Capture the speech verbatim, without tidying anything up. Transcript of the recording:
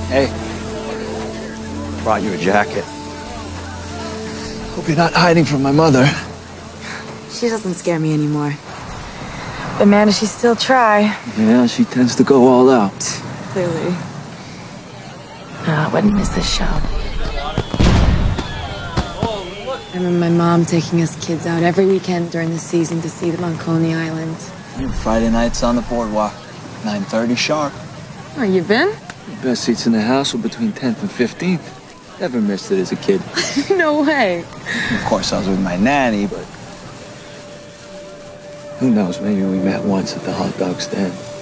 Hey, brought you a jacket. Hope you're not hiding from my mother. She doesn't scare me anymore. But man, does she still try. Yeah, she tends to go all out. Clearly. Oh, I wouldn't miss this show. I remember my mom taking us kids out every weekend during the season to see them on Coney Island. Friday nights on the boardwalk, nine thirty sharp. Oh, you been? The best seats in the house were between tenth and fifteenth. Never missed it as a kid. No way. Of course, I was with my nanny, but who knows, maybe we met once at the hot dog stand.